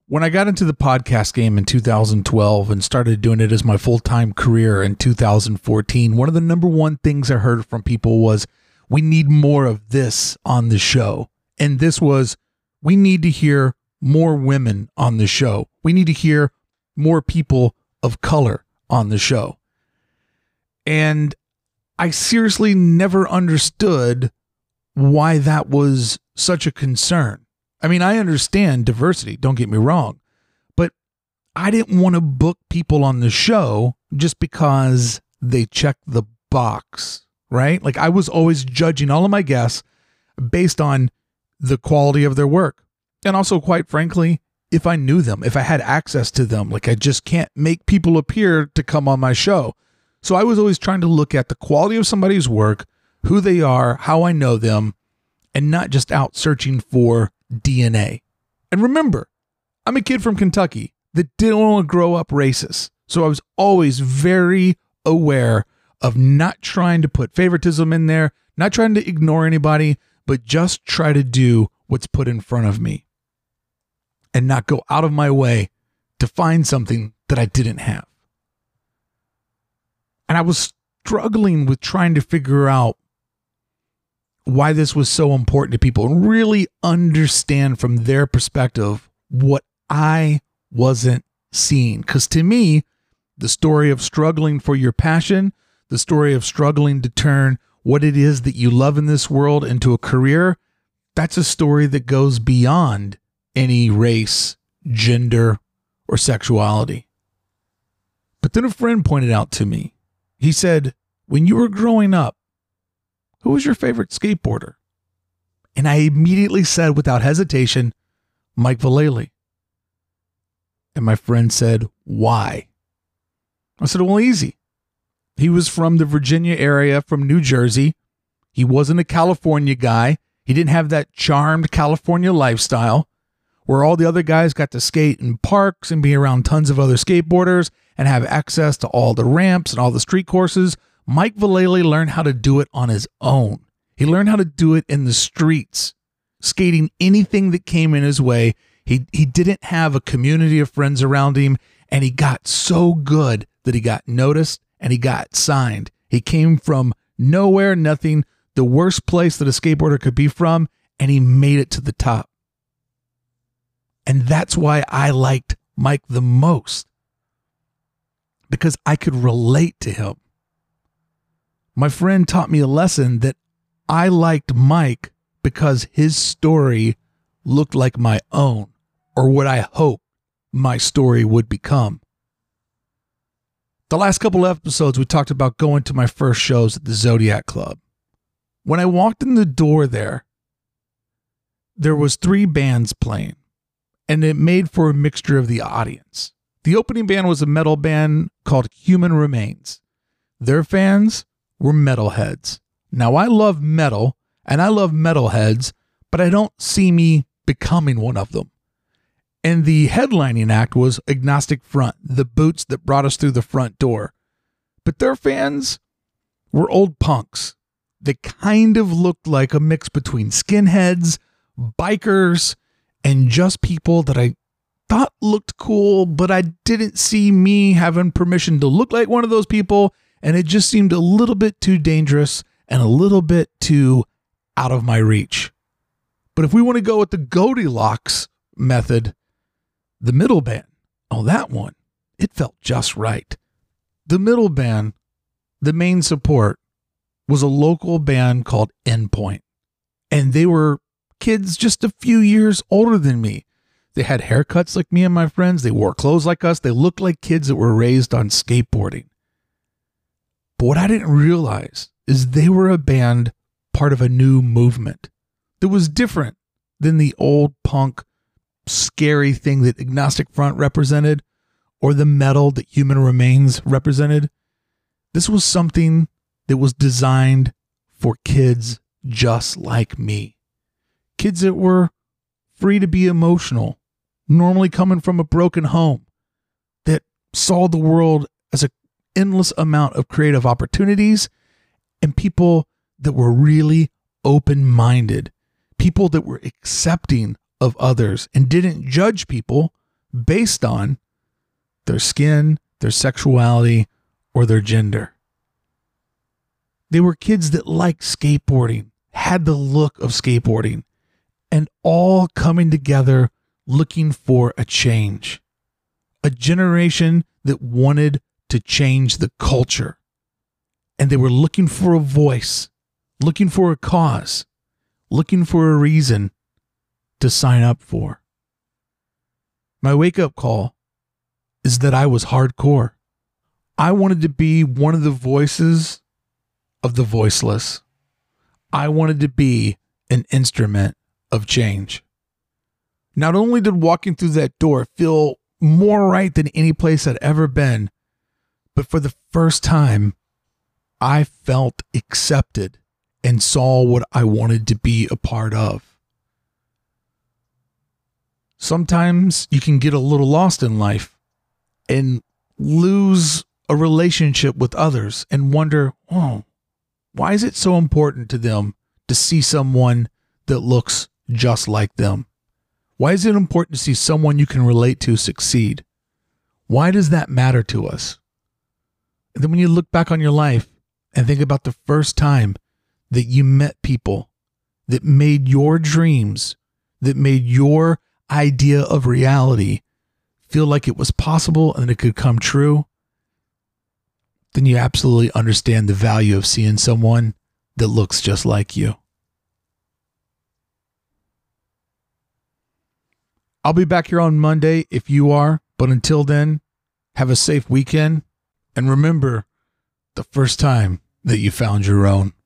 When I got into the podcast game in 2012 and started doing it as my full-time career in 2014, one of the number one things I heard from people was, we need more of this on the show. And this was, we need to hear more women on the show. We need to hear more people of color on the show. And I seriously never understood why that was such a concern. I mean, I understand diversity, don't get me wrong, but I didn't want to book people on the show just because they checked the box, right? Like, I was always judging all of my guests based on the quality of their work. And also, quite frankly, if I knew them, if I had access to them, like, I just can't make people appear to come on my show. So I was always trying to look at the quality of somebody's work, who they are, how I know them, and not just out searching for DNA. And remember, I'm a kid from Kentucky that didn't want to grow up racist. So I was always very aware of not trying to put favoritism in there, not trying to ignore anybody, but just try to do what's put in front of me and not go out of my way to find something that I didn't have. And I was struggling with trying to figure out why this was so important to people and really understand from their perspective what I wasn't seeing. Because to me, the story of struggling for your passion, the story of struggling to turn what it is that you love in this world into a career, that's a story that goes beyond any race, gender, or sexuality. But then a friend pointed out to me, he said, when you were growing up, who was your favorite skateboarder? And I immediately said without hesitation, Mike Vallely. And my friend said, why? I said, well, easy. He was from the Virginia area, from New Jersey. He wasn't a California guy. He didn't have that charmed California lifestyle where all the other guys got to skate in parks and be around tons of other skateboarders and have access to all the ramps and all the street courses. Mike Vallely learned how to do it on his own. He learned how to do it in the streets, skating anything that came in his way. He didn't have a community of friends around him, and he got so good that he got noticed and he got signed. He came from nowhere, nothing, the worst place that a skateboarder could be from, and he made it to the top. And that's why I liked Mike the most, because I could relate to him. My friend taught me a lesson that I liked Mike because his story looked like my own, or what I hoped my story would become. The last couple of episodes, we talked about going to my first shows at the Zodiac Club. When I walked in the door there was 3 bands playing, and it made for a mixture of the audience. The opening band was a metal band called Human Remains. Their fans were metalheads. Now, I love metal, and I love metalheads, but I don't see me becoming one of them. And the headlining act was Agnostic Front, the boots that brought us through the front door. But their fans were old punks. They kind of looked like a mix between skinheads, bikers, and just people that I thought looked cool, but I didn't see me having permission to look like one of those people, and it just seemed a little bit too dangerous and a little bit too out of my reach. But if we want to go with the Goldilocks method, the middle band, that one, it felt just right. The middle band, the main support, was a local band called Endpoint, and they were kids just a few years older than me. They had haircuts like me and my friends. They wore clothes like us. They looked like kids that were raised on skateboarding. But what I didn't realize is they were a band part of a new movement that was different than the old punk, scary thing that Agnostic Front represented or the metal that Human Remains represented. This was something that was designed for kids just like me. Kids that were free to be emotional, normally coming from a broken home, that saw the world as an endless amount of creative opportunities, and people that were really open-minded, people that were accepting of others and didn't judge people based on their skin, their sexuality, or their gender. They were kids that liked skateboarding, had the look of skateboarding, and all coming together looking for a change. A generation that wanted to change the culture. And they were looking for a voice, looking for a cause, looking for a reason to sign up for. My wake-up call is that I was hardcore. I wanted to be one of the voices of the voiceless. I wanted to be an instrument of change. Not only did walking through that door feel more right than any place I'd ever been, but for the first time, I felt accepted and saw what I wanted to be a part of. Sometimes you can get a little lost in life and lose a relationship with others and wonder, oh, why is it so important to them to see someone that looks just like them? Why is it important to see someone you can relate to succeed? Why does that matter to us? And then when you look back on your life and think about the first time that you met people that made your dreams, that made your idea of reality feel like it was possible and it could come true, then you absolutely understand the value of seeing someone that looks just like you. I'll be back here on Monday if you are, but until then, have a safe weekend, and remember the first time that you found your own.